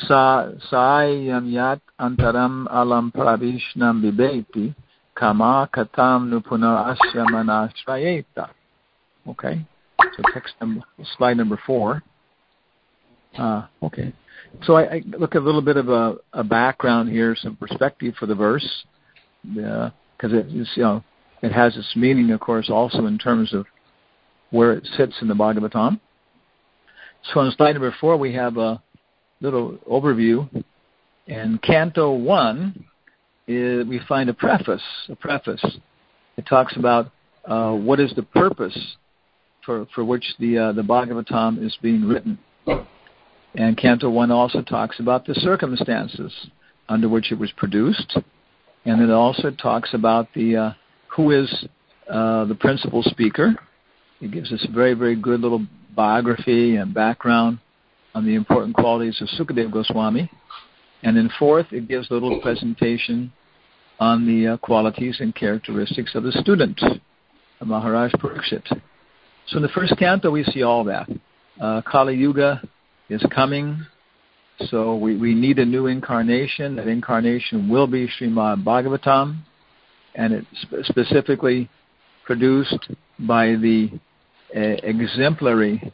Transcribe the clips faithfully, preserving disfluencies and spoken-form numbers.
Sa Saayam Yat Antaram Alam Pravishnam Vibeti Kama Katam Nupuna Asyamanashrayeta. Okay, so text number, slide number four. Uh, okay, so I, I look at a little bit of a, a background here, some perspective for the verse, because uh, it is, you know, it has its meaning, of course, also in terms of where it sits in the Bhagavatam. So on slide number four, we have a little overview. In Canto one, is, we find a preface. A preface. It talks about uh, what is the purpose for for which the uh, the Bhagavatam is being written. And Canto one also talks about the circumstances under which it was produced, and it also talks about the uh, who is uh, the principal speaker. It gives us a very, very good little biography and background on the important qualities of Sukadeva Goswami. And then fourth, it gives a little presentation on the uh, qualities and characteristics of the student, of Maharaj Parikshit. So in the first canto, we see all that. Uh, Kali Yuga is coming, so we, we need a new incarnation. That incarnation will be Srimad Bhagavatam, and it's sp- specifically produced by the uh, exemplary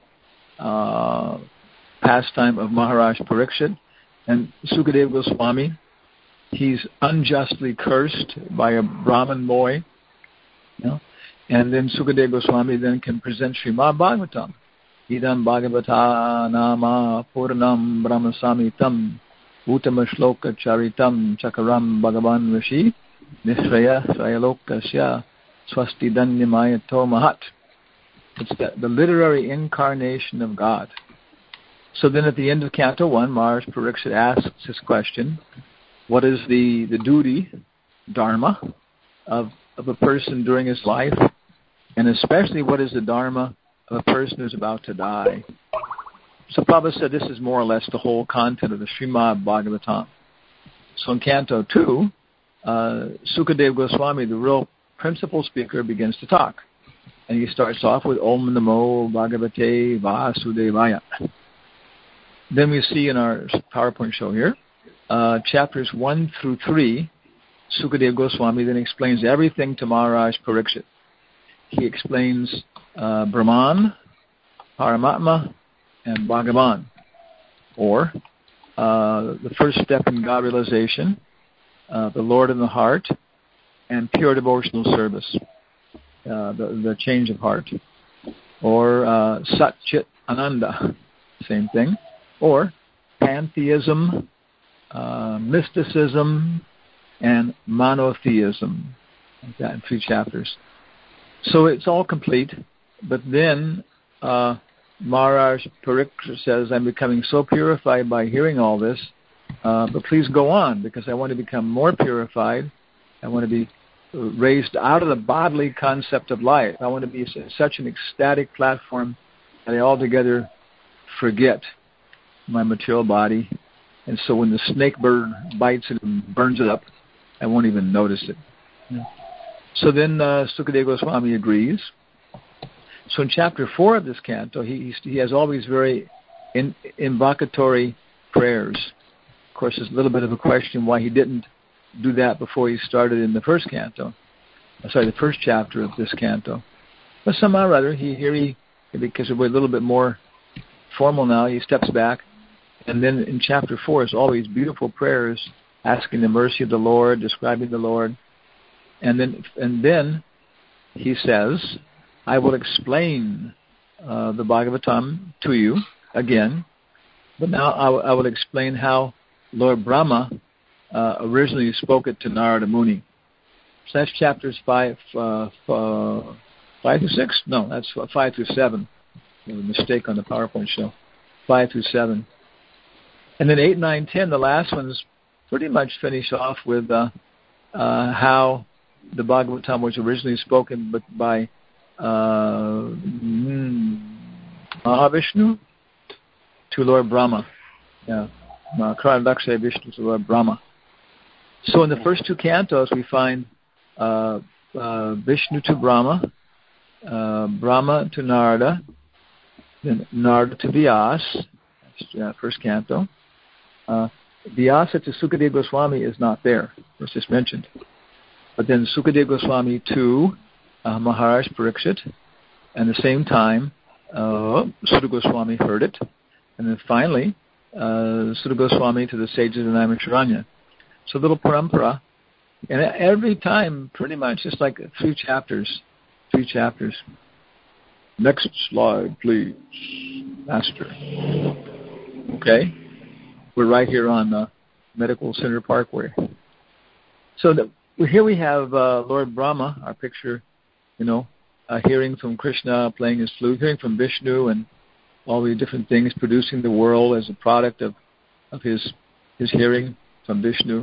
uh, pastime of Maharaj Parikshit. And Sukadeva Goswami, he's unjustly cursed by a Brahmin boy, you know? And then Sukadeva Goswami then can present Srimad Bhagavatam. Idam Bhagavata Nama Purnam Brahmasamitam Uttama Shloka Charitam Chakaram Bhagavan Rishi Nisraya Srayalokasya Swasti Danyamaya Mahat. It's the, the literary incarnation of God. So then at the end of Canto one, Maharaj Parikshit asks this question: what is the, the duty, dharma, of, of a person during his life? And especially, what is the dharma of a person who's about to die? So Prabhupada said this is more or less the whole content of the Srimad Bhagavatam. So in Canto two, uh, Sukadeva Goswami, the real principal speaker, begins to talk. And he starts off with Om Namo Bhagavate Vasudevaya. Then we see in our PowerPoint show here, uh, chapters one through three, Sukadeva Goswami then explains everything to Maharaj Parikshit. He explains uh, Brahman, Paramatma, and Bhagavan, or uh, the first step in God realization, uh, the Lord in the heart, and pure devotional service, uh, the, the change of heart, or uh, Sat Chit Ananda, same thing, or pantheism, uh, mysticism, and monotheism, like that in three chapters. So it's all complete, but then uh, Maharaj Parikshit says, I'm becoming so purified by hearing all this, uh, but please go on, because I want to become more purified. I want to be raised out of the bodily concept of life. I want to be such an ecstatic platform that I altogether forget my material body. And so when the snake bird bites it and burns it up, I won't even notice it. Yeah. So then uh, Sukadeva Goswami agrees. So in chapter four of this canto, he he has all these very in, invocatory prayers. Of course, there's a little bit of a question why he didn't do that before he started in the first canto. Sorry, the first chapter of this canto. But somehow or other, he, here he, because we're a little bit more formal now, he steps back. And then in chapter four is all these beautiful prayers asking the mercy of the Lord, describing the Lord. And then and then he says, I will explain uh, the Bhagavatam to you again, but now I, w- I will explain how Lord Brahma uh, originally spoke it to Narada Muni. So that's chapters five, uh, uh, five through six? No, that's five through seven. There was a mistake on the PowerPoint show. Five through seven. And then eight, nine, ten, the last ones pretty much finish off with uh, uh, how the Bhagavatam was originally spoken but by uh, Mahavishnu to Lord Brahma. Yeah, Kradakshay Vishnu to Lord Brahma. So in the first two cantos we find uh, uh, Vishnu to Brahma, uh, Brahma to Narada, then Narada to Vyas, that's uh, first canto. uh, Vyasa to Sukadeva Goswami is not there. It's just mentioned. But then Sukadeva Goswami to uh, Maharaj Parikshit, and at the same time, uh, Sutta Goswami heard it, and then finally, uh, Sutta Goswami to the sages of Naimisharanya. So little parampara, and every time, pretty much, just like three chapters, three chapters. Next slide, please, Master. Okay, we're right here on uh, Medical Center Parkway. So the, here we have uh, Lord Brahma, our picture, you know, uh, hearing from Krishna, playing his flute, hearing from Vishnu, and all the different things, producing the world as a product of, of his his hearing from Vishnu.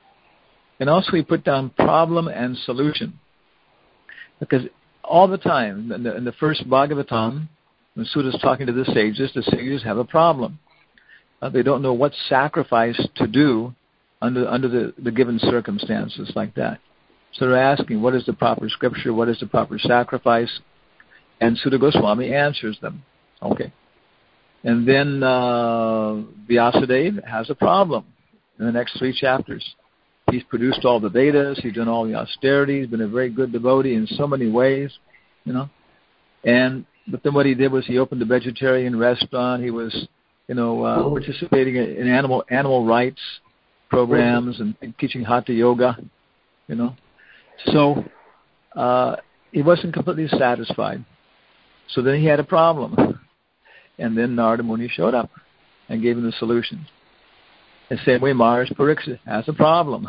And also he put down problem and solution. Because all the time, in the, in the first Bhagavatam, when Suda's talking to the sages, the sages have a problem. Uh, they don't know what sacrifice to do under under the, the given circumstances like that. So they're asking, what is the proper scripture? What is the proper sacrifice? And Sutta Goswami answers them. Okay. And then uh, Vyasadeva has a problem in the next three chapters. He's produced all the Vedas. He's done all the austerities. He's been a very good devotee in so many ways, you know. And but then what he did was he opened a vegetarian restaurant. He was, you know, uh, participating in animal animal rights programs and, and teaching Hatha Yoga, you know. So uh, he wasn't completely satisfied. So then he had a problem. And then Narada Muni showed up and gave him the solution. The same way Maharaj Pariksit has a problem.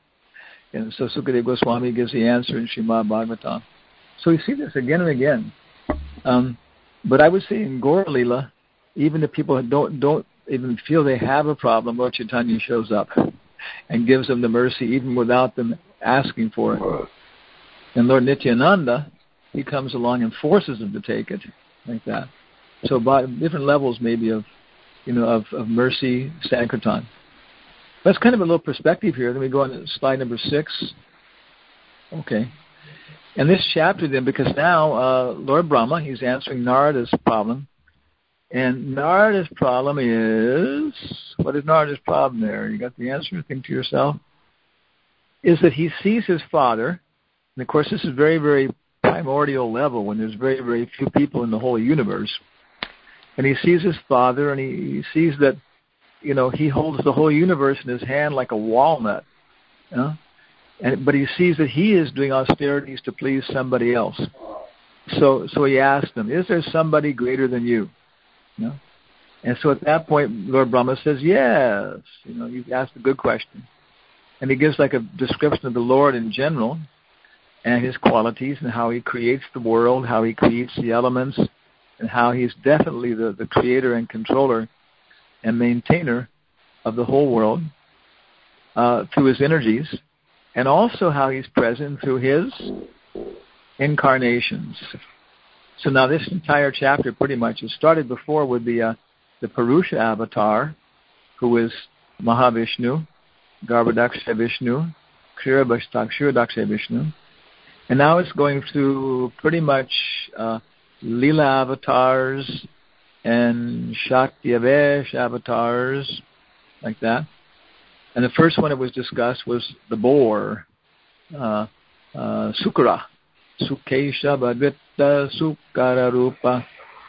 And so Sukadeva Goswami gives the answer in Srimad Bhagavatam. So we see this again and again. Um, but I would say in Gaura Lila, even if people don't don't even feel they have a problem, Lord Chaitanya shows up and gives them the mercy even without them asking for it. And Lord Nityananda, he comes along and forces them to take it, like that. So by different levels maybe of, you know, of, of mercy, Sankirtan. That's kind of a little perspective here. Then we go on to slide number six. Okay. And this chapter then, because now uh, Lord Brahma, he's answering Narada's problem. And Narada's problem is, what is Narada's problem there? You got the answer? Think to yourself. Is that he sees his father, and of course this is very, very primordial level when there's very, very few people in the whole universe. And he sees his father, and he, he sees that, you know, he holds the whole universe in his hand like a walnut. You know? And, but he sees that he is doing austerities to please somebody else. So so he asks them, is there somebody greater than you? You know? And so at that point, Lord Brahma says, yes. You know, you've asked a good question. And he gives like a description of the Lord in general and his qualities and how he creates the world, how he creates the elements, and how he's definitely the, the creator and controller and maintainer of the whole world uh, through his energies, and also how he's present through his incarnations. So now this entire chapter pretty much has started before with the uh, the Purusha avatar, who is Mahavishnu, Garbhodaksha Vishnu, Kshirodaksha Vishnu, and now it's going through pretty much uh, Leela avatars and Shakti-avesh avatars, like that. And the first one that was discussed was the boar, uh, uh, Sukara, Sukesha Bhadvita Sukara Rupa.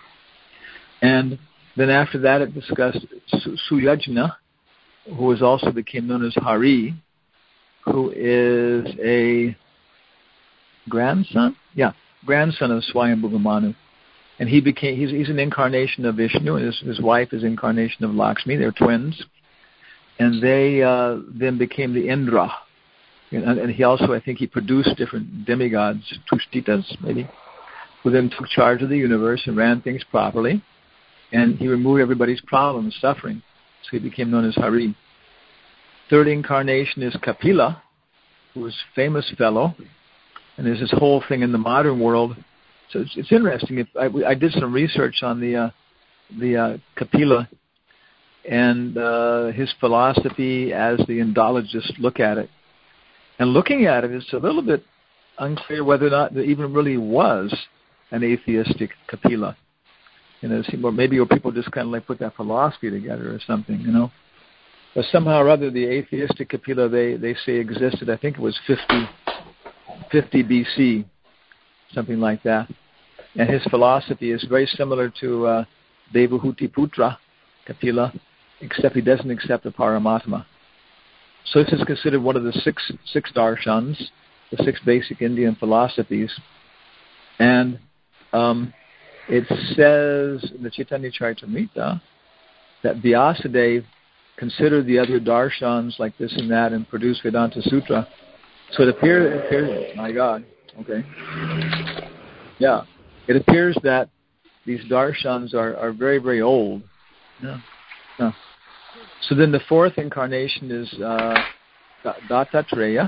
And then after that it discussed Su- Suyajna, who is also became known as Hari, who is a grandson? Yeah, grandson of Swayambhuva Manu. And he became, he's, he's an incarnation of Vishnu, and his, his wife is incarnation of Lakshmi. They're twins. And they uh, then became the Indra. And, and he also, I think he produced different demigods, Tushtitas maybe, who then took charge of the universe and ran things properly. And he removed everybody's problem and suffering. So he became known as Hari. Third incarnation is Kapila, who is a famous fellow. And there's this whole thing in the modern world. So it's, it's interesting. If I, I did some research on the uh, the uh, Kapila and uh, his philosophy as the Indologists look at it. And looking at it, it's a little bit unclear whether or not there even really was an atheistic Kapila. You know, or maybe or people just kind of like put that philosophy together or something, you know. But somehow or other, the atheistic Kapila, they, they say existed, I think it was fifty, fifty B C, something like that. And his philosophy is very similar to uh, Devahuti Putra Kapila, except he doesn't accept the Paramatma. So this is considered one of the six six darshans, the six basic Indian philosophies. And um, it says in the Chaitanya Charitamrita that Vyasadeva considered the other darshans like this and that and produced Vedanta Sutra. So it appears, it appears my God, okay. Yeah, it appears that these darshans are, are very, very old. Yeah. Yeah. So then the fourth incarnation is uh, Dattatreya.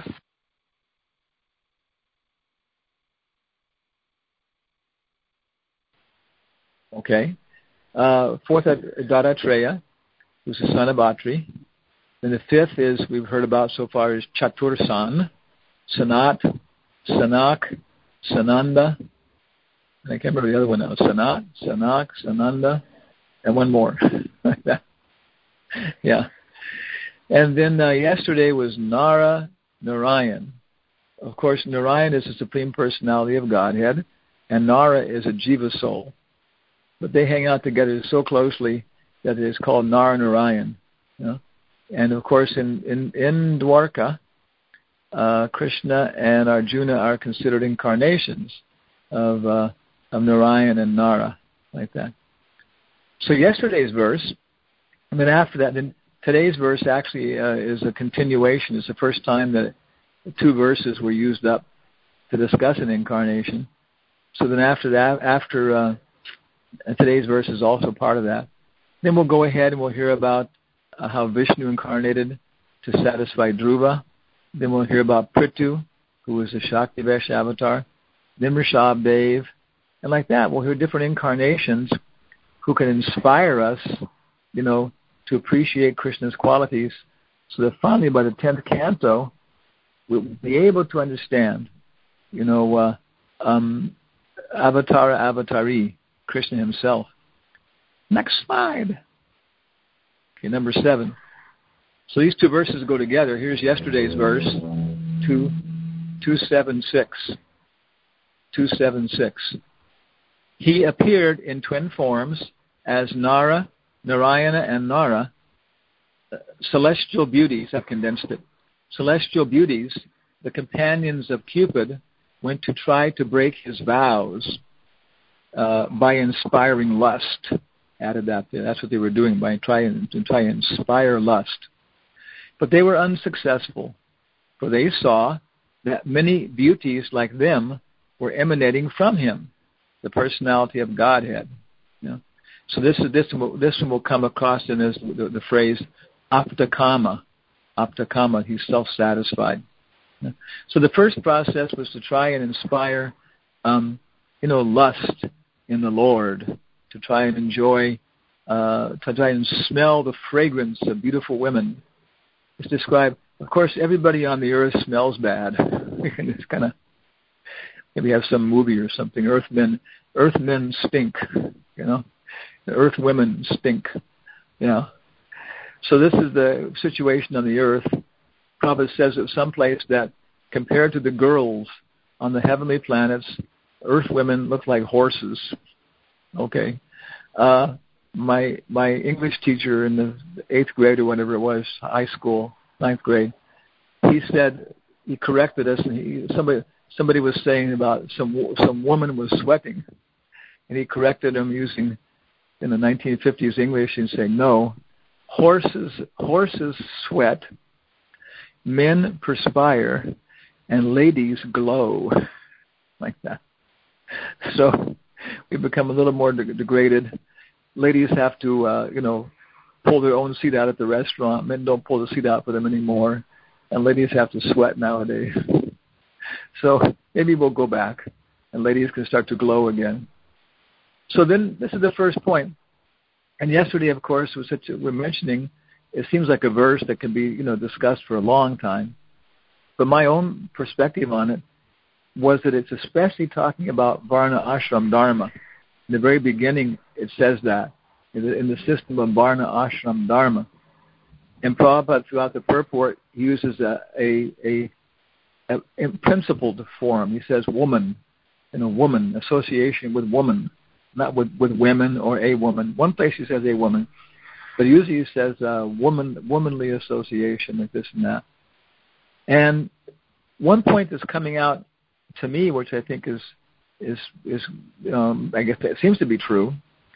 Okay. Uh, fourth, Dattatreya, who's the son of Atri. Then the fifth is, we've heard about so far, is Chatursan, Sanat, Sanak, Sananda. And I can't remember the other one now. Sanat, Sanak, Sananda, and one more. Like that. Yeah. And then uh, yesterday was Nara Narayan. Of course, Narayan is the Supreme Personality of Godhead, and Nara is a Jiva soul. But they hang out together so closely that it is called Nara Narayan. You know? And of course, in, in, in Dwarka, uh, Krishna and Arjuna are considered incarnations of, uh, of Narayan and Nara, like that. So yesterday's verse, and then after that, then today's verse actually uh, is a continuation. It's the first time that two verses were used up to discuss an incarnation. So then after that, after uh, today's verse is also part of that. Then we'll go ahead and we'll hear about uh, how Vishnu incarnated to satisfy Dhruva. Then we'll hear about Prithu, who was the Shaktivesh avatar. Then Rishabdev. And like that, we'll hear different incarnations who can inspire us, you know, to appreciate Krishna's qualities, so that finally by the tenth canto, we'll be able to understand, you know, uh, um, Avatara Avatari, Krishna himself. Next slide. Okay, number seven. So these two verses go together. Here's yesterday's verse, two, two seven six. Two seven six. He appeared in twin forms as Nara, Narayana, and Nara, uh, celestial beauties. I've condensed it. Celestial beauties, the companions of Cupid, went to try to break his vows uh, by inspiring lust. Added that there. That's what they were doing, by trying to try and inspire lust. But they were unsuccessful, for they saw that many beauties like them were emanating from him, the personality of Godhead. You know? So this is this one, this one will come across in as the, the phrase aptakama. Aptakama, he's self-satisfied. You know? So the first process was to try and inspire, um, you know, lust in the Lord, to try and enjoy, uh, to try and smell the fragrance of beautiful women. It's described, of course, everybody on the earth smells bad. It's kind of, maybe have some movie or something. Earthmen, Earthmen stink, you know. The earth women stink, you know. So this is the situation on the earth. Prabhupada says at some place that compared to the girls on the heavenly planets, earth women look like horses. Okay. Uh, my my English teacher in the eighth grade or whatever it was, high school, ninth grade, he said, he corrected us, and he, somebody somebody was saying about some some woman was sweating, and he corrected him using in the nineteen fifties English and saying, no, horses horses sweat, men perspire, and ladies glow, like that. So we become a little more de- degraded. Ladies have to, uh, you know, pull their own seat out at the restaurant. Men don't pull the seat out for them anymore. And ladies have to sweat nowadays. So maybe we'll go back, and ladies can start to glow again. So then this is the first point. And yesterday, of course, was such a, we're mentioning, it seems like a verse that can be, you know, discussed for a long time. But my own perspective on it was that it's especially talking about Varna Ashram Dharma. In the very beginning, it says that, in the, in the system of Varna Ashram Dharma. And Prabhupada, throughout the purport, uses a, a, a, a, a principled form. He says woman, you know, woman, association with woman, not with, with women or a woman. One place he says a woman, but usually he says uh, woman, womanly association, like this and that. And one point that's coming out to me, which I think is, is, is um, I guess it seems to be true,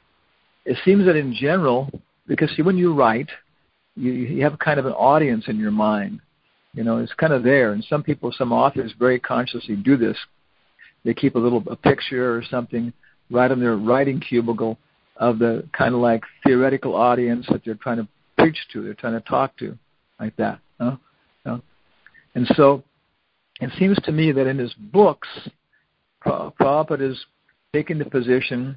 it seems that in general, because see, when you write, you, you have kind of an audience in your mind. You know, it's kind of there. And some people, some authors very consciously do this. They keep a little a picture or something right on their writing cubicle of the kind of like theoretical audience that they're trying to preach to, they're trying to talk to, like that. Huh? You know? And so it seems to me that in his books, Prabhupada is taking the position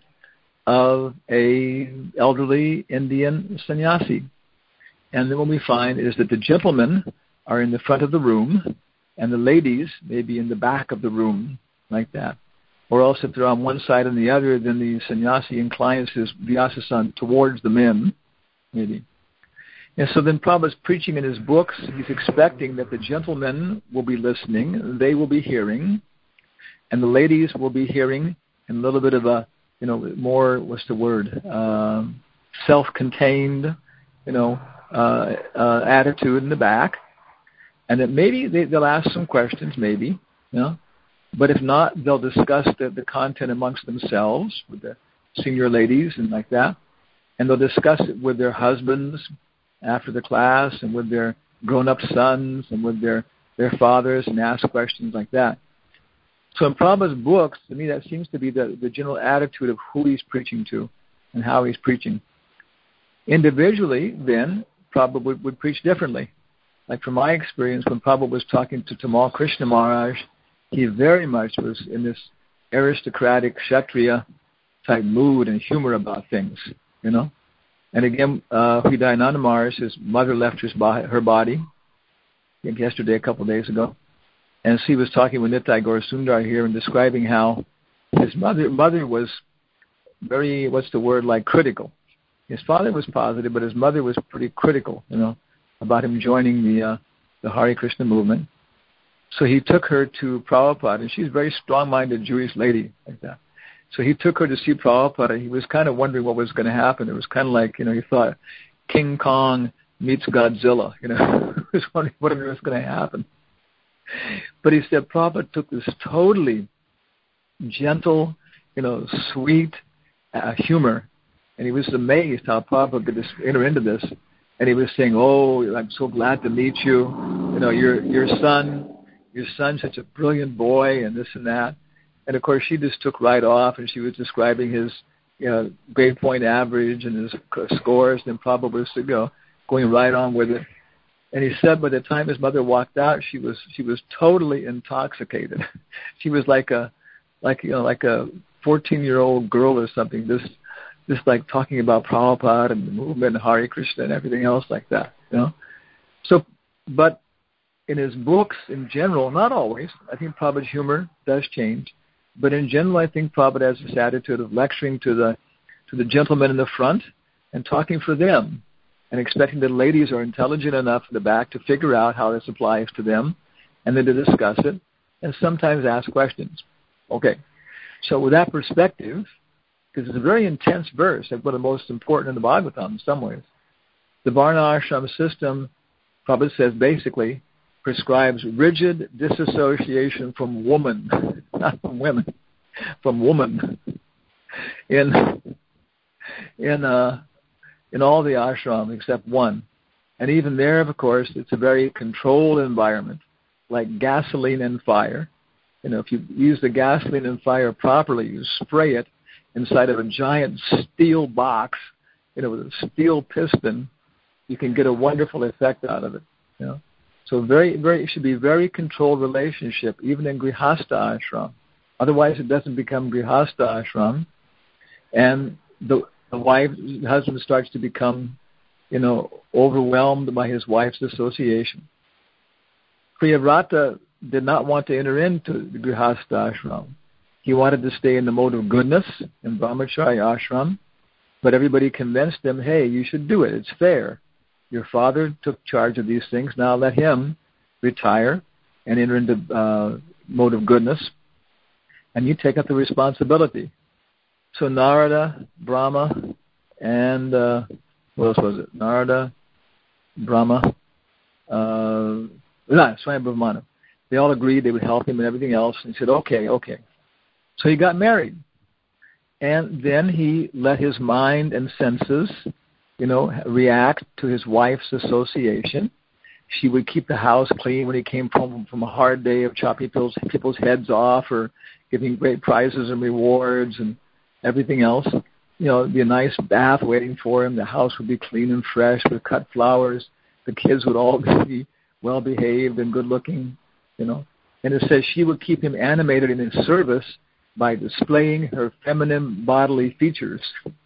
of a elderly Indian sannyasi. And then what we find is that the gentlemen are in the front of the room and the ladies may be in the back of the room, like that. Or else if they're on one side and the other, then the sannyasi inclines his vyasasana towards the men, maybe. And so then Prabhupada's preaching in his books, he's expecting that the gentlemen will be listening, they will be hearing, and the ladies will be hearing in a little bit of a, you know, more, what's the word, uh, self-contained, you know, uh, uh, attitude in the back. And that maybe they, they'll ask some questions, maybe, you know. But if not, they'll discuss the, the content amongst themselves with the senior ladies and like that. And they'll discuss it with their husbands after the class and with their grown-up sons and with their, their fathers and ask questions like that. So in Prabhupada's books, to me, that seems to be the, the general attitude of who he's preaching to and how he's preaching. Individually, then, Prabhupada would, would preach differently. Like from my experience, when Prabhupada was talking to Tamal Krishna Maharaj, he very much was in this aristocratic Kshatriya type mood and humor about things, you know. And again, uh, Hridayananda Maharaj, his mother left his body, her body, I think yesterday, a couple of days ago. And she was talking with Nitai Gaur Sundar here and describing how his mother mother was very, what's the word, like critical. His father was positive, but his mother was pretty critical, you know, about him joining the uh, the Hare Krishna movement. So he took her to Prabhupada, and she's a very strong-minded Jewish lady like that. So he took her to see Prabhupada, and he was kind of wondering what was going to happen. It was kind of like, you know, he thought King Kong meets Godzilla, you know. He was wondering what was going to happen. But he said Prabhupada took this totally gentle, you know, sweet uh, humor, and he was amazed how Prabhupada could just enter into this. And he was saying, "Oh, I'm so glad to meet you. You know, your your son." Your son's such a brilliant boy, and this and that. And, of course, she just took right off, and she was describing his, you know, grade point average and his scores, and Prabhupada was to go, going right on with it. And he said by the time his mother walked out, she was she was totally intoxicated. She was like a, like you know, like a fourteen-year-old girl or something, just, just like talking about Prabhupada and the movement and Hare Krishna and everything else like that, you know. So, but in his books, in general, not always, I think Prabhupada's humor does change, but in general, I think Prabhupada has this attitude of lecturing to the to the gentlemen in the front and talking for them, and expecting that ladies are intelligent enough in the back to figure out how this applies to them, and then to discuss it, and sometimes ask questions. Okay, so with that perspective, because it's a very intense verse, like one of the most important in the Bhagavatam in some ways, the Varna Ashram system, Prabhupada says basically, prescribes rigid disassociation from woman, not from women, from woman, in in uh, in all the ashram except one, and even there, of course, it's a very controlled environment, like gasoline and fire. You know, if you use the gasoline and fire properly, you spray it inside of a giant steel box, you know, with a steel piston, you can get a wonderful effect out of it. You know. So very, very, it should be a very controlled relationship, even in Grihastha ashram. Otherwise, it doesn't become Grihastha ashram, and the, the wife, the husband starts to become, you know, overwhelmed by his wife's association. Priyavrata did not want to enter into the Grihastha ashram. He wanted to stay in the mode of goodness in Brahmacharya ashram, but everybody convinced him, hey, you should do it. It's fair. your father took charge of these things. Now let him retire and enter into uh, mode of goodness, and you take up the responsibility. So Narada, Brahma, and uh, what else was it? Narada, Brahma, uh, no, Swayambhuvamana. They all agreed they would help him and everything else. And he said, okay, okay. So he got married. And then he let his mind and senses, you know, react to his wife's association. She would keep the house clean when he came home from a hard day of chopping people's, people's heads off or giving great prizes and rewards and everything else. You know, it'd be a nice bath waiting for him. The house would be clean and fresh with cut flowers. The kids would all be well-behaved and good-looking, you know. And it says she would keep him animated in his service by displaying her feminine bodily features.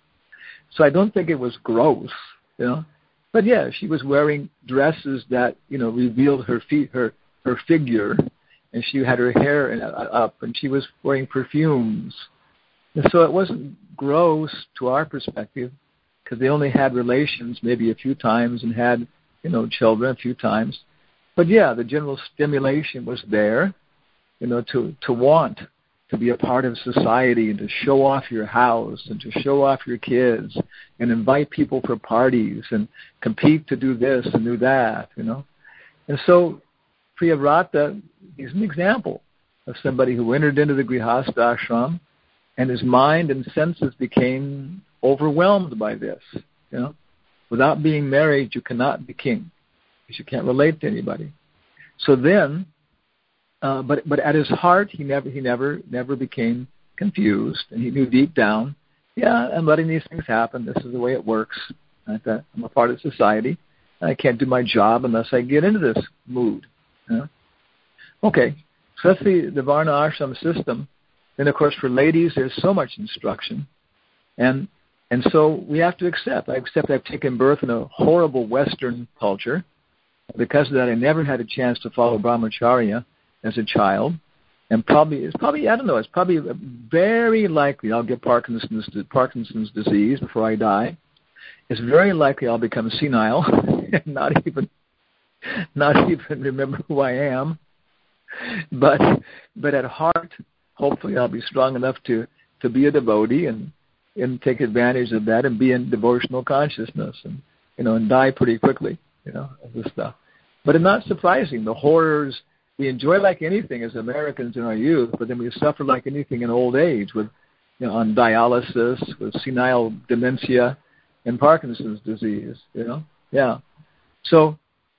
So I don't think it was gross, you know. But yeah, she was wearing dresses that, you know, revealed her feet, her her figure, and she had her hair up, and she was wearing perfumes. And so it wasn't gross to our perspective, because they only had relations maybe a few times and had, you know, children a few times. But yeah, the general stimulation was there, you know, to, to want to be a part of society and to show off your house and to show off your kids and invite people for parties and compete to do this and do that, you know. And so Priyavrata is an example of somebody who entered into the Grihastha ashram and his mind and senses became overwhelmed by this, you know. Without being married, you cannot be king because you can't relate to anybody. So then, Uh, but but at his heart, he never he never never became confused, and he knew deep down, yeah, I'm letting these things happen. This is the way it works. Like that. I'm a part of society. I can't do my job unless I get into this mood. You know? Okay, so that's the, the Varna ashram system. Then, of course, for ladies, there's so much instruction, and and so we have to accept. I accept I've taken birth in a horrible Western culture. Because of that, I never had a chance to follow brahmacharya as a child, and probably it's probably I don't know. It's probably very likely I'll get Parkinson's Parkinson's disease before I die. It's very likely I'll become senile and not even not even remember who I am. But but at heart, hopefully I'll be strong enough to, to be a devotee and and take advantage of that and be in devotional consciousness and you know and die pretty quickly, you know, of this stuff. But it's not surprising the horrors. We enjoy like anything as Americans in our youth, but then we suffer like anything in old age with, you know, on dialysis, with senile dementia, and Parkinson's disease. You know, yeah. So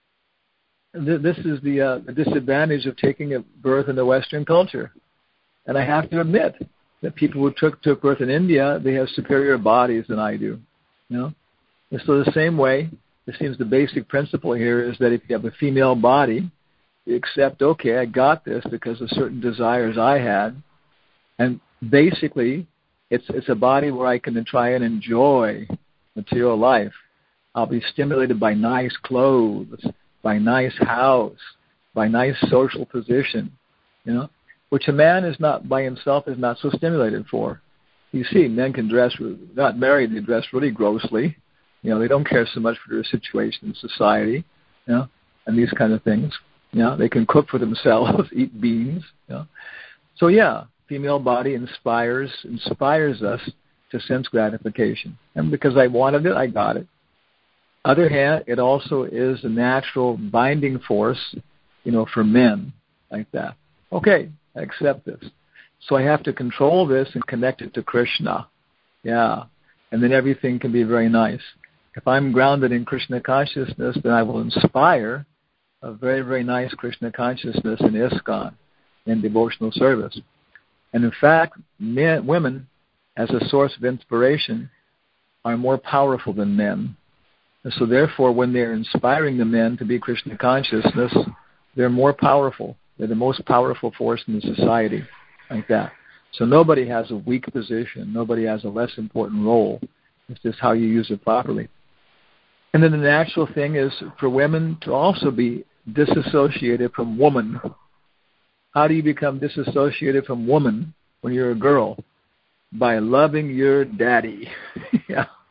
th- this is the, uh, the disadvantage of taking a birth in the Western culture, and I have to admit that people who took took birth in India, they have superior bodies than I do. You know, and so the same way, it seems the basic principle here is that if you have a female body, accept, okay, I got this because of certain desires I had, and basically, it's it's a body where I can try and enjoy material life. I'll be stimulated by nice clothes, by nice house, by nice social position, you know, which a man is not by himself is not so stimulated for. You see, men can dress, not married, they dress really grossly. You know, they don't care so much for their situation in society, you know, and these kind of things. You know, they can cook for themselves, eat beans. You know. So yeah, female body inspires inspires us to sense gratification, and because I wanted it, I got it. Other hand, it also is a natural binding force, you know, for men like that. Okay, I accept this. So I have to control this and connect it to Krishna. Yeah, and then everything can be very nice. If I'm grounded in Krishna consciousness, then I will inspire a very, very nice Krishna consciousness in ISKCON, in devotional service. And in fact, men, women, as a source of inspiration, are more powerful than men. And so therefore, when they're inspiring the men to be Krishna consciousness, they're more powerful. They're the most powerful force in the society, like that. So nobody has a weak position. Nobody has a less important role. It's just how you use it properly. And then the natural thing is for women to also be disassociated from woman. How do you become disassociated from woman when you're a girl? By loving your daddy. Yeah.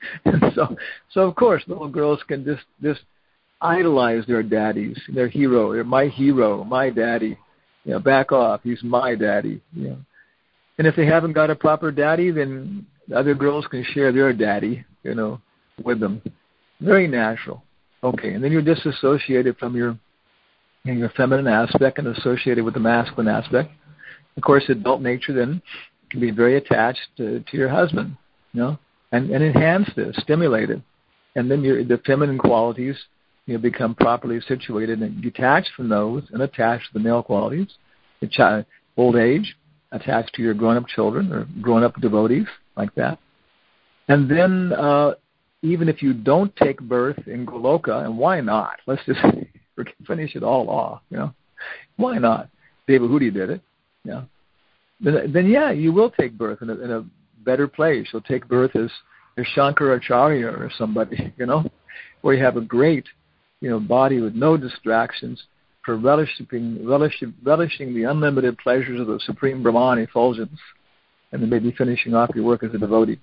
And so, so of course, little girls can just just idolize their daddies, their hero. They're my hero, my daddy. You know, back off. He's my daddy. You know, and if they haven't got a proper daddy, then other girls can share their daddy, you know, with them. Very natural. Okay, and then you're disassociated from your you know, your feminine aspect and associated with the masculine aspect. Of course, adult nature then can be very attached to, to your husband, you know, and, and enhance this, stimulate it. And then your, the feminine qualities, you know, become properly situated and detached from those and attached to the male qualities. The child, old age, attached to your grown-up children or grown-up devotees, like that. And then uh, even if you don't take birth in Goloka, and why not? Let's just finish it all off, you know. Why not? Devahuti did it, you know. Then, then yeah, you will take birth in a, in a better place. You'll take birth as, as Shankaracharya or somebody, you know, where you have a great, you know, body with no distractions for relishing, relishing, relishing the unlimited pleasures of the Supreme Brahman effulgence, and then maybe finishing off your work as a devotee.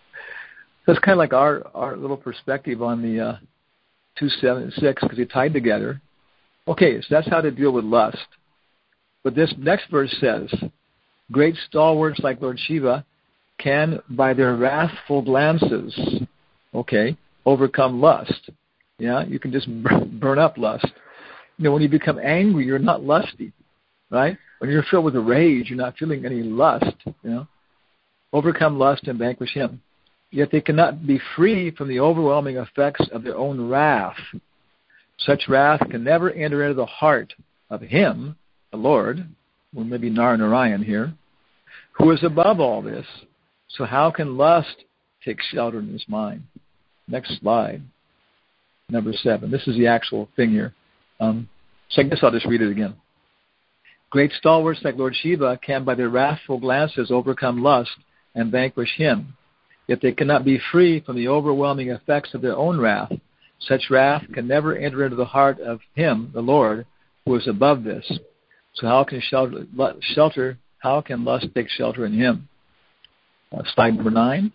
So it's kind of like our, our little perspective on the uh, two seven six, because they're tied together. Okay, so that's how to deal with lust. But this next verse says, great stalwarts like Lord Shiva can, by their wrathful glances, okay, overcome lust. Yeah, you can just burn up lust. You know, when you become angry, you're not lusty, right? When you're filled with rage, you're not feeling any lust, you know. Overcome lust and vanquish him. Yet they cannot be free from the overwhelming effects of their own wrath. Such wrath can never enter into the heart of him, the Lord, or maybe Narayan here, who is above all this. So how can lust take shelter in his mind? Next slide. Number seven. This is the actual thing here. Um, so I guess I'll just read it again. Great stalwarts like Lord Shiva can by their wrathful glances overcome lust and vanquish him. Yet they cannot be free from the overwhelming effects of their own wrath. Such wrath can never enter into the heart of him, the Lord, who is above this. So how can shelter, shelter how can lust take shelter in him? Uh, slide number nine.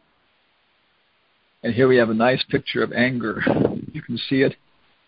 And here we have a nice picture of anger. You can see it.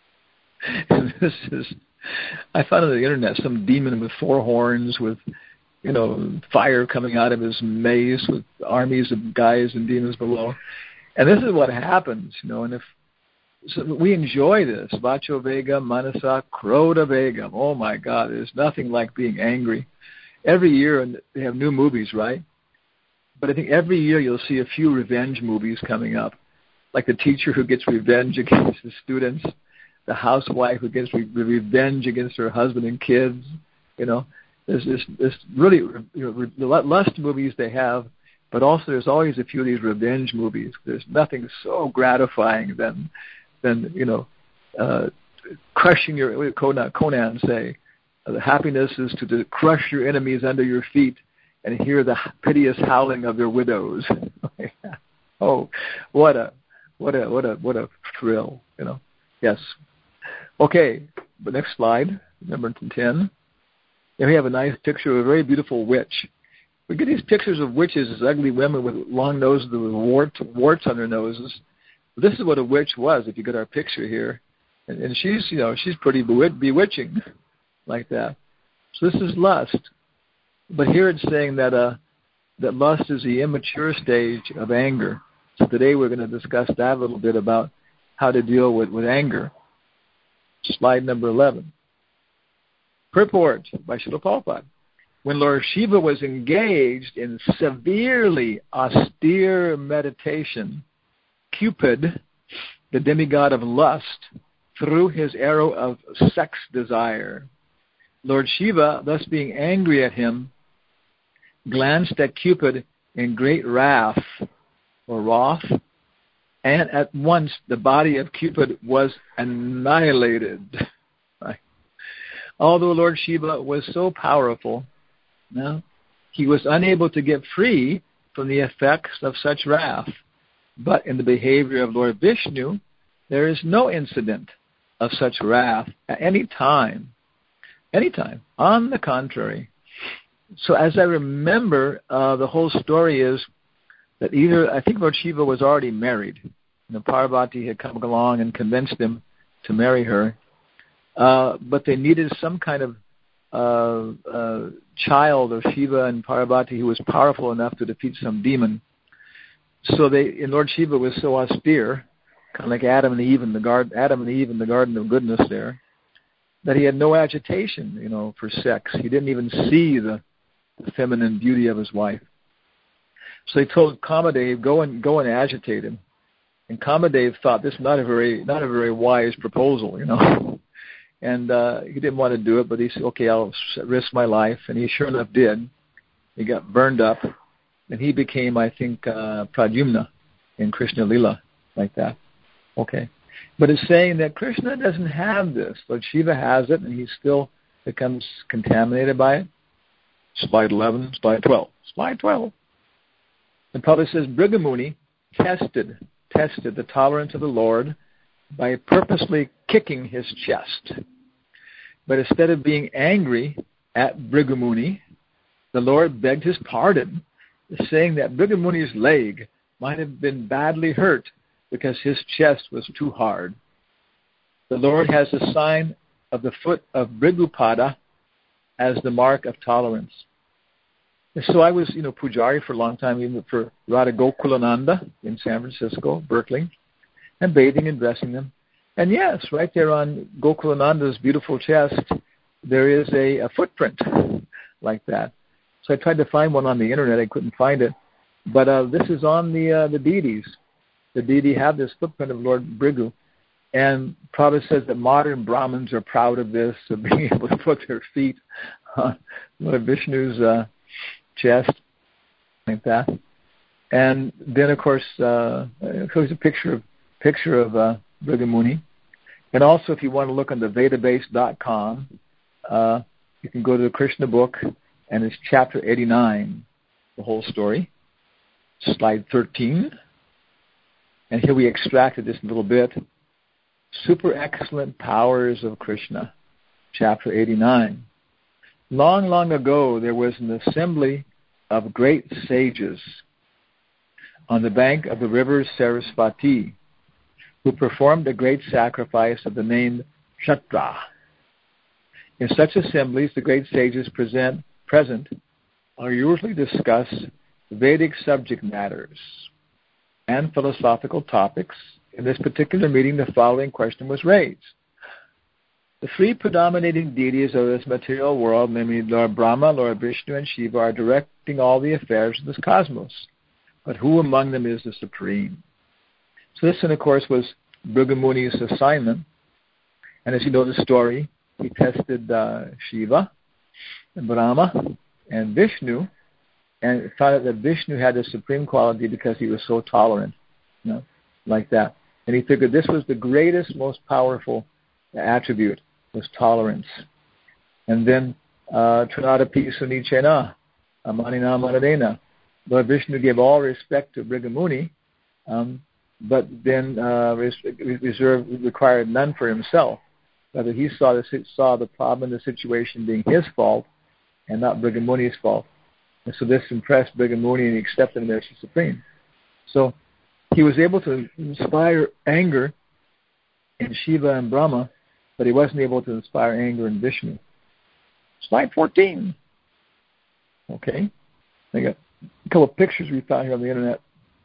And this is, I found on the internet some demon with four horns with, you know, fire coming out of his mace with armies of guys and demons below. And this is what happens, you know, and if so we enjoy this. Vacho Vega, Manasa, Krodha Vega. Oh my God, there's nothing like being angry. Every year, and they have new movies, right? But I think every year you'll see a few revenge movies coming up. Like the teacher who gets revenge against the students, the housewife who gets re- revenge against her husband and kids, you know. There's this, this really, you know, lust movies they have, but also there's always a few of these revenge movies. There's nothing so gratifying than, than you know, uh, crushing your, what did Conan, Conan say, uh, the happiness is to, to crush your enemies under your feet and hear the piteous howling of their widows. Oh, what a, what a, what a, what a thrill, you know. Yes. Okay, the next slide, number ten. And we have a nice picture of a very beautiful witch. We get these pictures of witches as ugly women with long noses with warts, warts on their noses. This is what a witch was, if you get our picture here. And, and she's, you know, she's pretty bewit- bewitching like that. So this is lust. But here it's saying that uh, that lust is the immature stage of anger. So today we're going to discuss that a little bit about how to deal with, with anger. Slide number eleven. Purport by Srila Prabhupada. When Lord Shiva was engaged in severely austere meditation, Cupid, the demigod of lust, threw his arrow of sex desire. Lord Shiva, thus being angry at him, glanced at Cupid in great wrath or wrath, and at once the body of Cupid was annihilated. Right? Although Lord Shiva was so powerful, no, he was unable to get free from the effects of such wrath. But in the behavior of Lord Vishnu, there is no incident of such wrath at any time. Any time. On the contrary. So as I remember, uh, the whole story is that either, I think Lord Shiva was already married. You know, Parvati had come along and convinced him to marry her, uh, but they needed some kind of uh, uh, child of Shiva and Parvati who was powerful enough to defeat some demon. So they, and Lord Shiva was so austere, kind of like Adam and Eve in the garden, Adam and Eve in the Garden of Goodness there, that he had no agitation, you know, for sex. He didn't even see the, the feminine beauty of his wife. So he told Kamadev, go and go and agitate him. And Kamadev thought this not a very not a very wise proposal, you know. And uh, he didn't want to do it, but he said, okay, I'll risk my life. And he sure enough did. He got burned up, and he became, I think, uh, Pradyumna in Krishna Lila, like that. Okay. But it's saying that Krishna doesn't have this. Lord Shiva has it, and he still becomes contaminated by it. Slide eleven, slide twelve. Slide twelve. And Prabhupada says, Brigamuni tested, tested the tolerance of the Lord by purposely kicking his chest. But instead of being angry at Brigamuni, the Lord begged his pardon, saying that Brigamuni's leg might have been badly hurt because his chest was too hard. The Lord has the sign of the foot of Brigupada as the mark of tolerance. And so I was, you know, Pujari for a long time, even for Radha Gokulananda in San Francisco, Berkeley, and bathing and dressing them. And yes, right there on Gokulananda's beautiful chest, there is a, a footprint like that. So I tried to find one on the internet. I couldn't find it. But uh, this is on the uh, the deities. The deity have this footprint of Lord Brigu. And Prabhupada says that modern Brahmins are proud of this, of being able to put their feet on Lord Vishnu's uh, chest, like that. And then, of course, uh, there's a picture of picture of uh, Brigamuni. And also, if you want to look on the Vedabase dot com, uh, you can go to the Krishna book, and it's chapter eighty-nine, the whole story. Slide thirteen. And here we extracted this little bit. Super excellent powers of Krishna, chapter eighty-nine. Long, long ago, there was an assembly of great sages on the bank of the river Sarasvati, who performed a great sacrifice of the name Kshatriya. In such assemblies, the great sages present, present are usually discuss Vedic subject matters and philosophical topics. In this particular meeting, the following question was raised. The three predominating deities of this material world, namely Lord Brahma, Lord Vishnu, and Shiva, are directing all the affairs of this cosmos. But who among them is the supreme? So this, of course, was Brigamuni's assignment. And as you know the story, he tested uh, Shiva and Brahma and Vishnu, and found out that Vishnu had the supreme quality because he was so tolerant, you know, like that. And he figured this was the greatest, most powerful attribute, was tolerance. And then, Trinadapi Sunichena, Amanina Manadena. Lord Vishnu gave all respect to Brigamuni, um, but then uh, reserved, required none for himself. Rather, he saw the, saw the problem in the situation being his fault and not Brigamuni's fault. And so this impressed Brigamuni, and he accepted him as the supreme. So he was able to inspire anger in Shiva and Brahma, but he wasn't able to inspire anger in Vishnu. Slide fourteen. Okay. I got a couple of pictures we found here on the internet.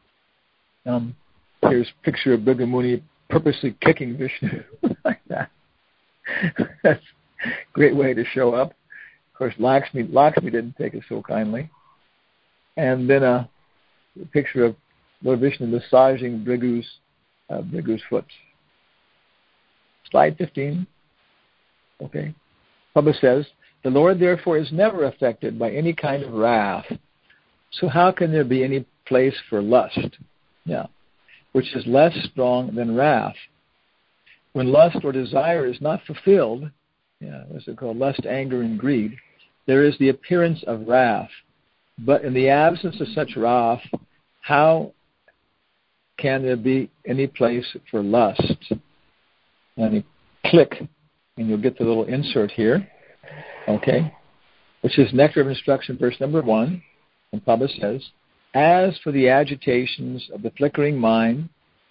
Um, here's a picture of Brigamuni purposely kicking Vishnu like that. That's a great way to show up. Of course, Lakshmi, Lakshmi didn't take it so kindly. And then a, a picture of Lord Vishnu massaging Brigu's, uh, Brigu's foot. Slide fifteen. Okay. Prabhupada says, the Lord therefore is never affected by any kind of wrath. So how can there be any place for lust? Yeah. Which is less strong than wrath. When lust or desire is not fulfilled, yeah, what's it called? Lust, anger, and greed, there is the appearance of wrath. But in the absence of such wrath, how can there be any place for lust? And you click, and you'll get the little insert here, okay, which is Nectar of Instruction, verse number one. And Prabhupada says, as for the agitations of the flickering mind,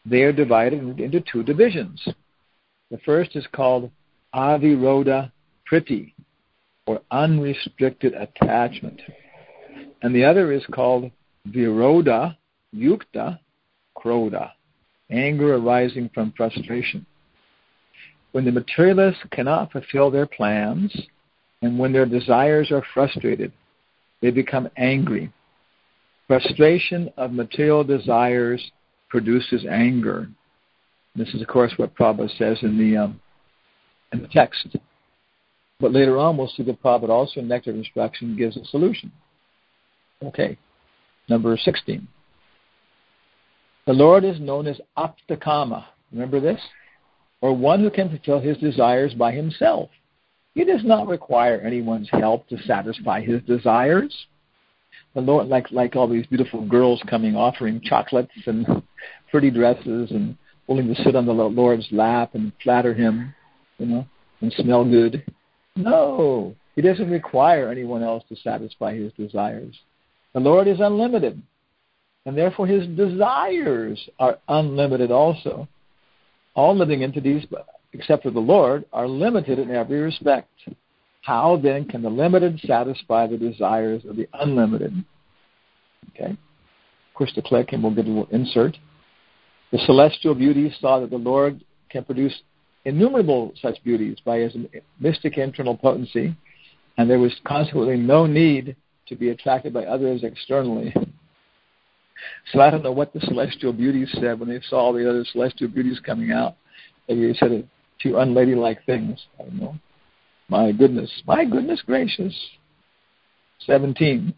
they are divided into two divisions. The first is called aviroda priti, or unrestricted attachment. And the other is called viroda yukta krodha, anger arising from frustration. When the materialists cannot fulfill their plans, and when their desires are frustrated, they become angry. Frustration of material desires produces anger. This is, of course, what Prabhupada says in the um, in the text. But later on, we'll see that Prabhupada also in Nectar of Instruction gives a solution. Okay, number sixteen. The Lord is known as Aptakama. Remember this? Or one who can fulfill his desires by himself. He does not require anyone's help to satisfy his desires. The Lord, like like all these beautiful girls coming, offering chocolates and pretty dresses and willing to sit on the Lord's lap and flatter him, you know, and smell good. No, he doesn't require anyone else to satisfy his desires. The Lord is unlimited, and therefore his desires are unlimited also. All living entities, except for the Lord, are limited in every respect. How then can the limited satisfy the desires of the unlimited? Okay. Push the click and we'll get a little insert. The celestial beauties saw that the Lord can produce innumerable such beauties by his mystic internal potency, and there was consequently no need to be attracted by others externally. So I don't know what the celestial beauties said when they saw all the other celestial beauties coming out. Maybe they said a few unladylike things. I don't know. My goodness. My goodness gracious. seventeen.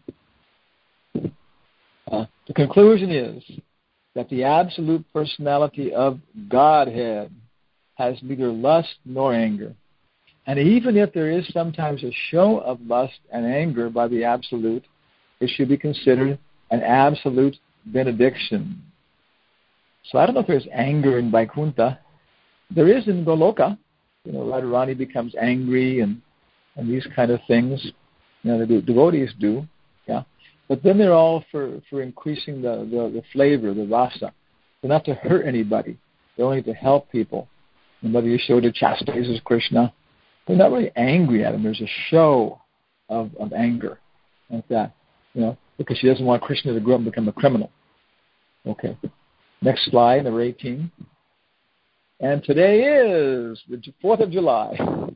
Uh, the conclusion is that the absolute personality of Godhead has neither lust nor anger. And even if there is sometimes a show of lust and anger by the absolute, it should be considered an absolute benediction. So I don't know if there's anger in Vaikuntha. There is in Goloka. You know, Radharani becomes angry and, and these kind of things. You know, the devotees do. Yeah. But then they're all for, for increasing the, the, the flavor, the rasa. They're not to hurt anybody. They're only to help people. And whether Yashoda chastises Krishna, they're not really angry at him. There's a show of, of anger like that. You know, because she doesn't want Krishna to grow up and become a criminal. Okay. Next slide, number eighteen. And today is the fourth of July.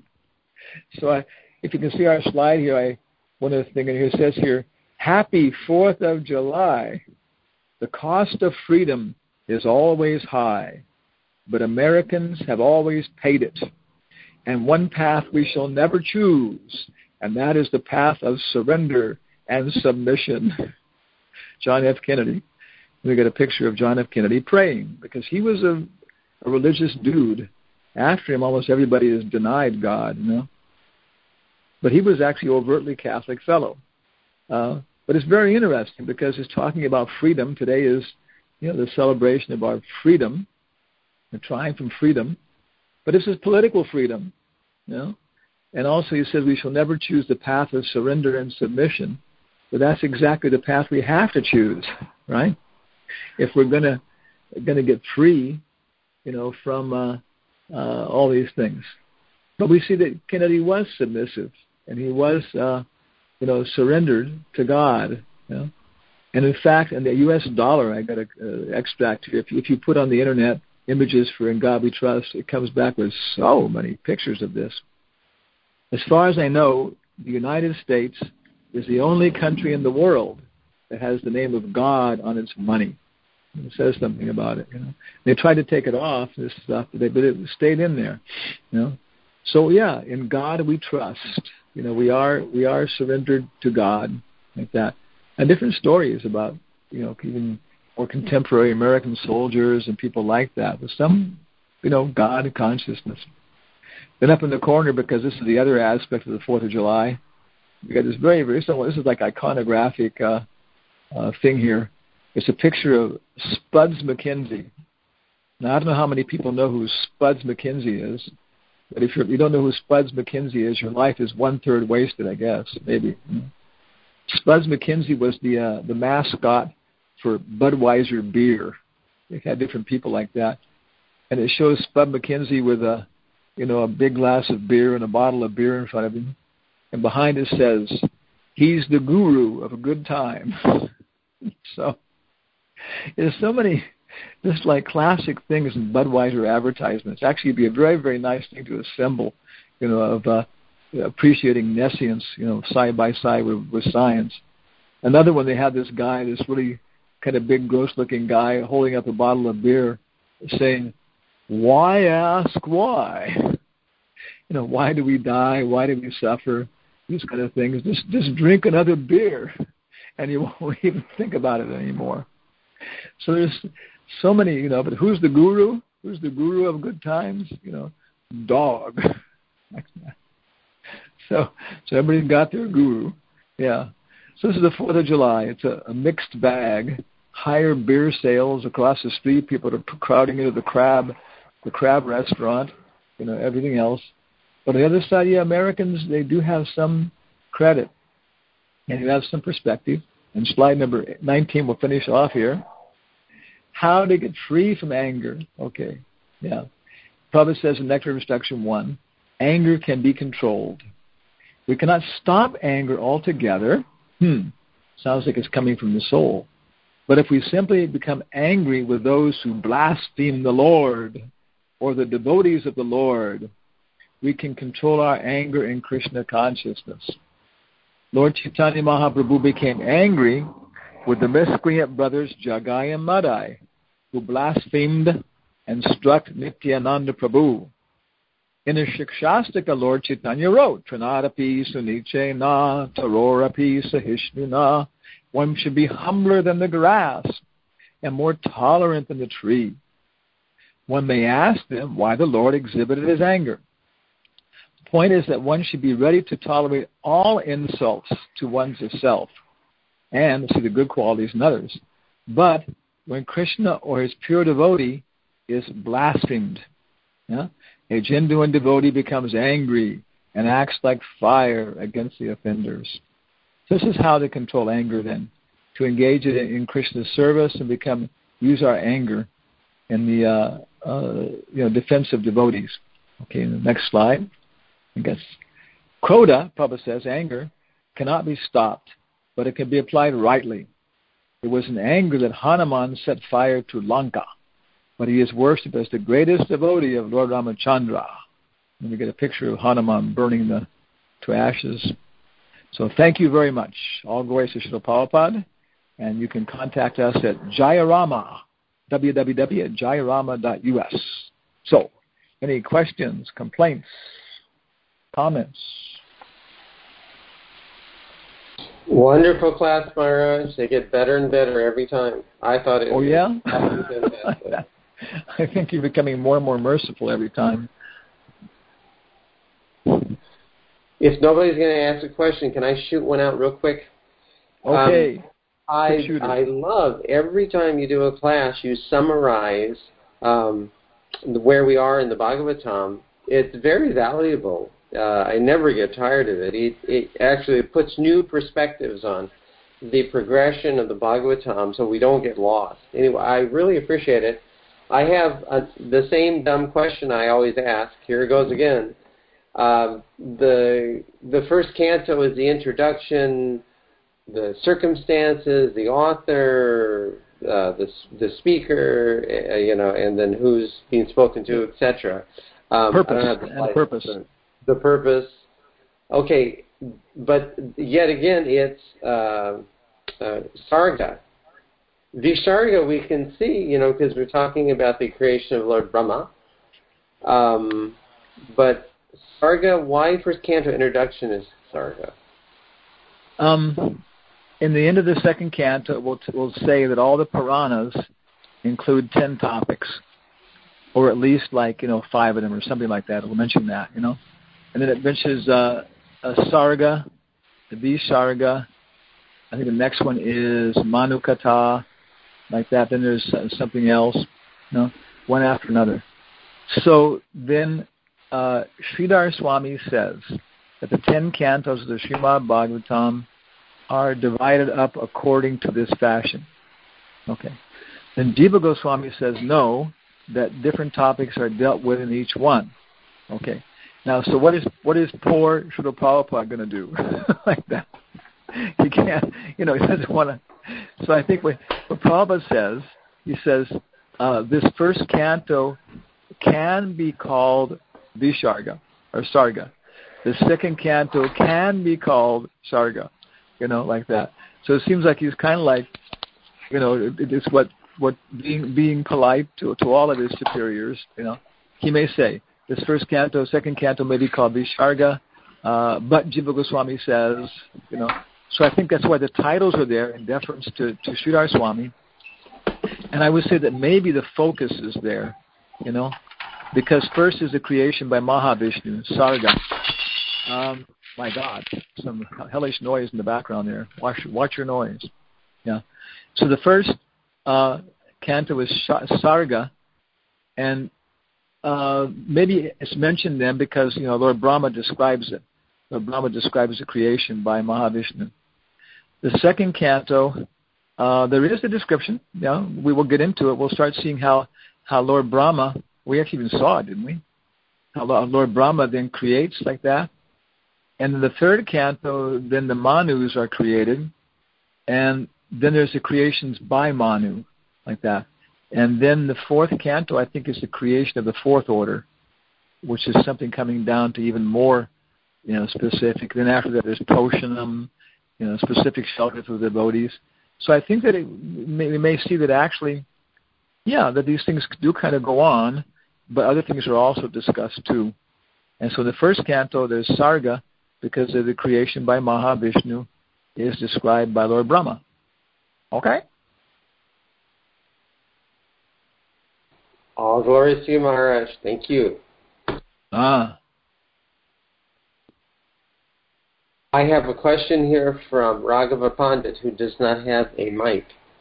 So I, if you can see our slide here, I, one of the things here says here, Happy fourth of July. The cost of freedom is always high, but Americans have always paid it. And one path we shall never choose, and that is the path of surrender and submission. John F. Kennedy. We got a picture of John F. Kennedy praying because he was a, a religious dude. After him, almost everybody has denied God, you know. But he was actually overtly Catholic fellow. Uh, but it's very interesting because it's talking about freedom. Today is, you know, the celebration of our freedom, the triumph from freedom. But this is political freedom, you know. And also he says we shall never choose the path of surrender and submission. But that's exactly the path we have to choose, right? If we're gonna gonna get free, you know, from uh, uh, all these things. But we see that Kennedy was submissive, and he was, uh, you know, surrendered to God. You know? And in fact, in the U S dollar, I got an uh, extract here. If you, if you put on the internet images for In God We Trust, it comes back with so many pictures of this. As far as I know, the United States is the only country in the world that has the name of God on its money. It says something about it. You know, they tried to take it off, this stuff, but, they, but it stayed in there. You know, so yeah, in God we trust. You know, we are we are surrendered to God like that. And different stories about, you know, even more contemporary American soldiers and people like that. With some, you know, God consciousness. Then up in the corner, because this is the other aspect of the Fourth of July. We got this very very this is like iconographic uh, uh, thing here. It's a picture of Spuds MacKenzie. Now, I don't know how many people know who Spuds MacKenzie is, but if, you're, if you don't know who Spuds MacKenzie is, your life is one-third wasted, I guess, maybe. Spuds MacKenzie was the uh, the mascot for Budweiser beer. They had different people like that. And it shows Spud McKenzie with a, you know, a big glass of beer and a bottle of beer in front of him. And behind it says, he's the guru of a good time. So there's so many just like classic things in Budweiser advertisements. Actually, it'd be a very, very nice thing to assemble, you know, of uh, appreciating nescience, you know, side by side with, with science. Another one, they had this guy, this really kind of big, gross-looking guy holding up a bottle of beer saying, why ask why? You know, why do we die? Why do we suffer? These kind of things. Just, just drink another beer, and you won't even think about it anymore. So there's so many, you know, but who's the guru? Who's the guru of good times? You know, dog. so, so everybody's got their guru. Yeah. So this is the fourth of July. It's a, a mixed bag. Higher beer sales across the street. People are crowding into the crab, the crab restaurant, you know, everything else. But on the other side, yeah, Americans, they do have some credit. And you have some perspective. And slide number nineteen, we'll finish off here. How to get free from anger. Okay, yeah. Prabhupada says in Nectar of Instruction one, anger can be controlled. We cannot stop anger altogether. Hmm, sounds like it's coming from the soul. But if we simply become angry with those who blaspheme the Lord or the devotees of the Lord, we can control our anger in Krishna consciousness. Lord Chaitanya Mahaprabhu became angry with the miscreant brothers Jagai and Madai, who blasphemed and struck Nityananda Prabhu. In the Shikshastika, Lord Chaitanya wrote, Trinadapi Suniche Na, Tarorapi Sahishnuna. One should be humbler than the grass and more tolerant than the tree. One may ask them why the Lord exhibited his anger. The point is that one should be ready to tolerate all insults to one's self and see the good qualities in others. But when Krishna or his pure devotee is blasphemed, yeah, a genuine devotee becomes angry and acts like fire against the offenders. This is how to control anger then, to engage it in Krishna's service and become use our anger in the uh, uh, you know defense of devotees. Okay, in the next slide, I guess. Krodha, Prabhupada says, anger cannot be stopped, but it can be applied rightly. It was in anger that Hanuman set fire to Lanka, but he is worshipped as the greatest devotee of Lord Ramachandra. And we get a picture of Hanuman burning the to ashes. So thank you very much. All glories to Srila Prabhupada. And you can contact us at Jayarama, w w w dot jayarama dot u s. So, any questions, complaints, comments? Wonderful class, Maharaj. They get better and better every time. I thought it oh, was yeah? fantastic. I think you're becoming more and more merciful every time. If nobody's going to ask a question, can I shoot one out real quick? Okay. Um, I I love every time you do a class, you summarize um, where we are in the Bhagavatam. It's very valuable. Uh, I never get tired of it. It, it actually puts new perspectives on the progression of the Bhagavatam so we don't get lost. Anyway, I really appreciate it. I have a, the same dumb question I always ask. Here it goes again. Uh, the the first canto is the introduction, the circumstances, the author, uh, the the speaker, uh, you know, and then who's being spoken to, et cetera. Um, purpose and purpose. The, the purpose. Okay, but yet again, it's uh, uh, Sarga. Visarga we can see, you know, because we're talking about the creation of Lord Brahma. Um, but Sarga, why first canto introduction is Sarga? Um, in the end of the second canto, we'll, we'll say that all the Puranas include ten topics, or at least like, you know, five of them or something like that. We'll mention that, you know. And then it mentions uh, a Sarga, the Visarga. I think the next one is Manukata, like that. Then there's uh, something else, you know, one after another. So then uh, Sridhar Swami says that the ten cantos of the Srimad Bhagavatam are divided up according to this fashion. Okay. Then Jiva Goswami says no, that different topics are dealt with in each one. Okay. Now, so what is what is poor Srila Prabhupada going to do like that? He can't, you know, he doesn't want to. So I think what, what Prabhupada says, he says, uh, this first canto can be called Visarga or Sarga. The second canto can be called Sarga, you know, like that. So it seems like he's kind of like, you know, it, it's what what being being polite to to all of his superiors, you know. He may say, this first canto, second canto may be called Visarga, uh, but Jiva Goswami says, you know. So I think that's why the titles are there in deference to, to Sridhar Swami. And I would say that maybe the focus is there, you know, because first is the creation by Mahavishnu, Sarga. Um, my God, some hellish noise in the background there. Watch, watch your noise. Yeah. So the first uh, canto is Sarga, and uh, maybe it's mentioned then because, you know, Lord Brahma describes it. Lord Brahma describes the creation by Mahavishnu. The second canto, uh, there is a description. You know, we will get into it. We'll start seeing how, how Lord Brahma, we actually even saw it, didn't we? How Lord Brahma then creates like that. And in the third canto, then the Manus are created. And then there's the creations by Manu, like that. And then the fourth canto, I think, is the creation of the fourth order, which is something coming down to even more, you know, specific. Then after that, there's Poshanam, you know, specific shelter for the devotees. So I think that it, we may see that actually, yeah, that these things do kind of go on, but other things are also discussed too. And so the first canto, there's Sarga, because of the creation by Mahavishnu is described by Lord Brahma. Okay? All glory to you, Maharaj. Thank you. Ah. I have a question here from Raghava Pandit, who does not have a mic.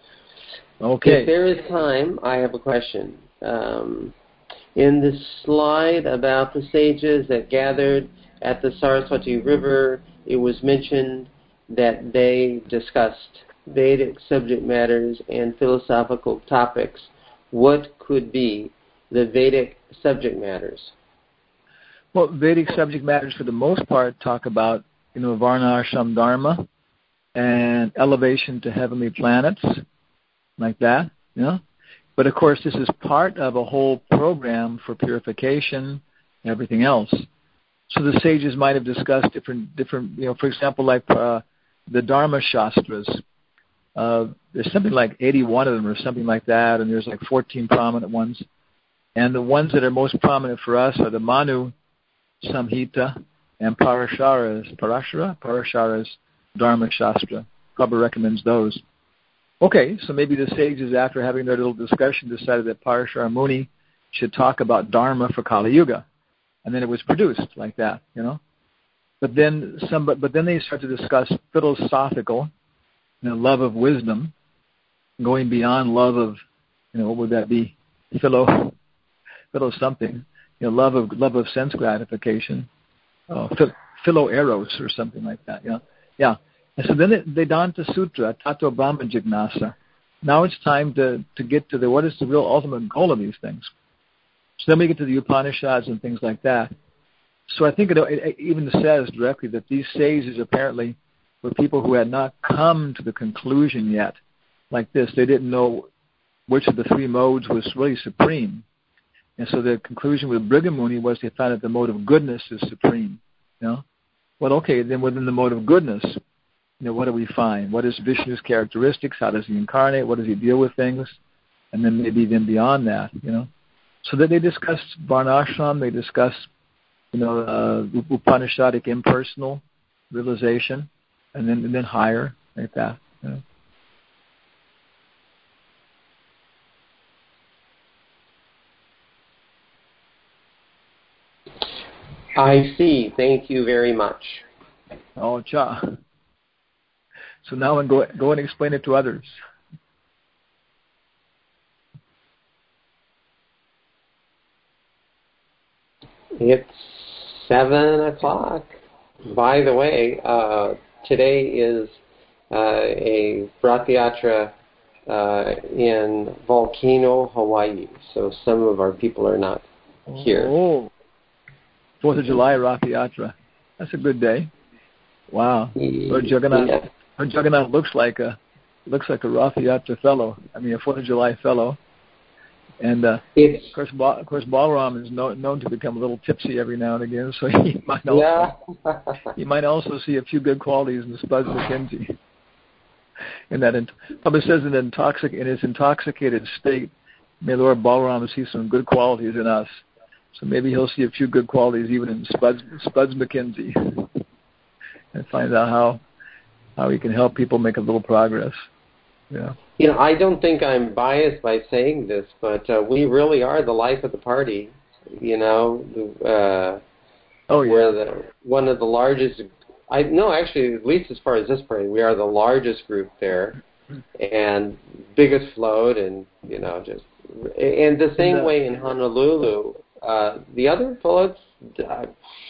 Okay. If there is time, I have a question. Um, in the slide about the sages that gathered at the Saraswati River, it was mentioned that they discussed Vedic subject matters and philosophical topics. What could be the Vedic subject matters? Well, Vedic subject matters for the most part talk about, you know, Varna Ashram Dharma and elevation to heavenly planets, like that, you know. But of course, this is part of a whole program for purification and everything else. So the sages might have discussed different, different, you know, for example, like uh, the Dharma Shastras. Uh, there's something like eighty-one of them or something like that, and there's like fourteen prominent ones. And the ones that are most prominent for us are the Manu Samhita and Parashara's, Parashara? Parashara's Dharma Shastra. Prabhupada recommends those. Okay, so maybe the sages, after having their little discussion, decided that Parashara Muni should talk about Dharma for Kali Yuga. And then it was produced like that, you know. But then some, but, but then they start to discuss philosophical, you know, love of wisdom, going beyond love of, you know, what would that be? Philo, philo something, you know, love of love of sense gratification, uh, philo eros or something like that. Yeah, yeah. And so then it, Vedanta Sutra, Tato Brahma Jignasa. Now it's time to to get to the what is the real ultimate goal of these things. So then we get to the Upanishads and things like that. So I think it, it even says directly that these sages apparently were people who had not come to the conclusion yet, like this. They didn't know which of the three modes was really supreme. And so the conclusion with Brigamuni was they found that the mode of goodness is supreme. You know? Well, okay, then within the mode of goodness, you know, what do we find? What is Vishnu's characteristics? How does he incarnate? What does he deal with things? And then maybe then beyond that, you know. So that they discuss Varnashram, they discuss, you know, uh, Upanishadic impersonal realization, and then and then higher, like that. You know. I see. Thank you very much. Oh, cha. So now and go go and explain it to others. It's seven o'clock. By the way, uh, today is uh, a Rath Yatra uh, in Volcano, Hawaii. So some of our people are not here. Oh, Fourth of July Rath Yatra. That's a good day. Wow. Lord Jagannath. Yeah. Lord Jagannath looks like a looks like a Rath Yatra fellow. I mean, a Fourth of July fellow. And uh, of course, ba- of course, Balaram is known, known to become a little tipsy every now and again. So he might also yeah. he might also see a few good qualities in the Spuds MacKenzie. In that, probably says in intoxic in his intoxicated state, may Lord Balaram see some good qualities in us. So maybe he'll see a few good qualities even in Spuds Spuds MacKenzie, and find out how how he can help people make a little progress. Yeah. You know, I don't think I'm biased by saying this, but uh, we really are the life of the party. You know, uh, oh yeah, we're the one of the largest. I no, actually, at least as far as this party, we are the largest group there, and biggest float, and you know, just and the same and, uh, way in Honolulu. Uh, the other floats uh,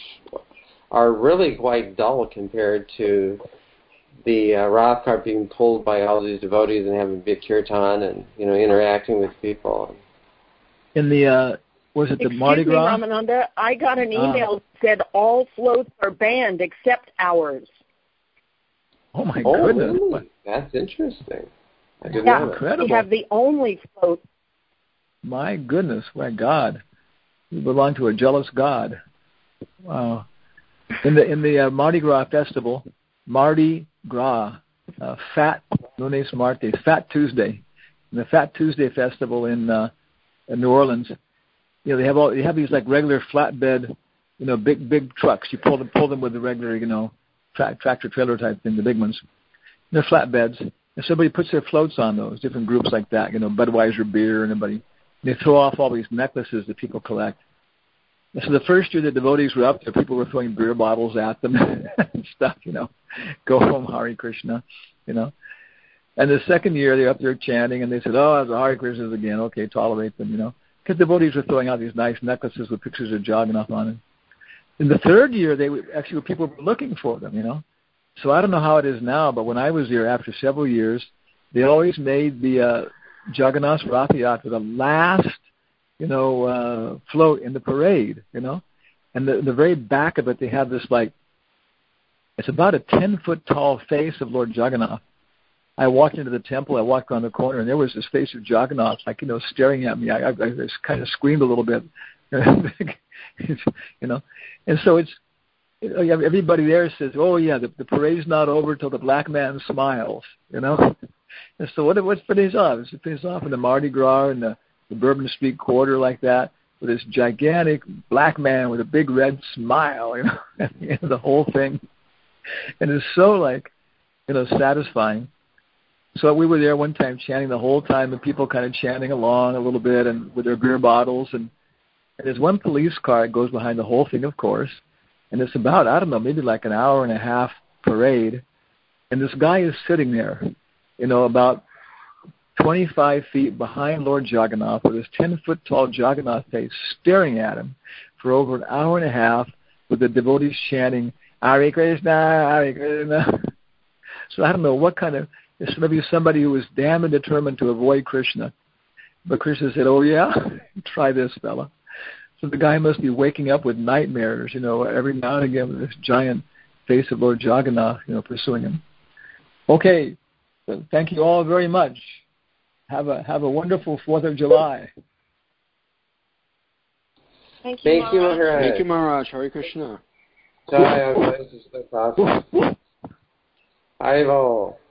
are really quite dull compared to the uh, Rath cart being pulled by all these devotees and having big kirtan and, you know, interacting with people. In the, uh, was it the Excuse Mardi Gras? Excuse me, Ramananda, I got an email that said all floats are banned except ours. Oh, my oh, goodness. Really? That's interesting. I didn't yeah, know that. Incredible. We have the only float. My goodness, my God. You belong to a jealous God. Wow. In the, in the uh, Mardi Gras festival, Mardi Gras, uh, Fat Lunes Martes, Fat Tuesday, in the Fat Tuesday festival in, uh, in New Orleans. You know, they have all they have these like regular flatbed, you know, big big trucks. You pull them pull them with the regular, you know, tra- tractor trailer type thing, the big ones. They're flatbeds, and somebody puts their floats on those. Different groups like that, you know, Budweiser beer and everybody. They throw off all these necklaces that people collect. So the first year the devotees were up there, people were throwing beer bottles at them and stuff, you know. Go home, Hare Krishna, you know. And the second year they're up there chanting, and they said, oh, the Hare Krishnas again. Okay, tolerate them, you know. Because devotees were throwing out these nice necklaces with pictures of Jagannath on it. In the third year, they were, actually people were looking for them, you know. So I don't know how it is now, but when I was there after several years, they always made the uh, Jagannath Rath Yatra the last you know, uh, float in the parade, you know. And the, the very back of it, they have this, like, it's about a ten-foot tall face of Lord Jagannath. I walked into the temple, I walked around the corner, and there was this face of Jagannath, like, you know, staring at me. I, I, I just kind of screamed a little bit, you know. And so it's, you know, everybody there says, oh, yeah, the, the parade's not over till the black man smiles, you know. And so what, what's finished off? It's finished off in the Mardi Gras and the the Bourbon Street Quarter like that, with this gigantic black man with a big red smile, you know, at the end of the whole thing. And it's so, like, you know, satisfying. So we were there one time chanting the whole time, and people kind of chanting along a little bit and with their beer bottles. And, and there's one police car that goes behind the whole thing, of course. And it's about, I don't know, maybe like an hour and a half parade. And this guy is sitting there, you know, about twenty-five feet behind Lord Jagannath with his ten-foot tall Jagannath face staring at him for over an hour and a half with the devotees chanting, Hare Krishna, Hare Krishna. So I don't know what kind of, it's maybe somebody who was damn and determined to avoid Krishna. But Krishna said, oh yeah, try this, fella. So the guy must be waking up with nightmares, you know, every now and again with this giant face of Lord Jagannath, you know, pursuing him. Okay, so thank you all very much. Have a have a wonderful Fourth of July. Thank you, Thank you, Maharaj. Thank you, Maharaj. Hare Krishna. Jai, this is awesome. Hare Bol.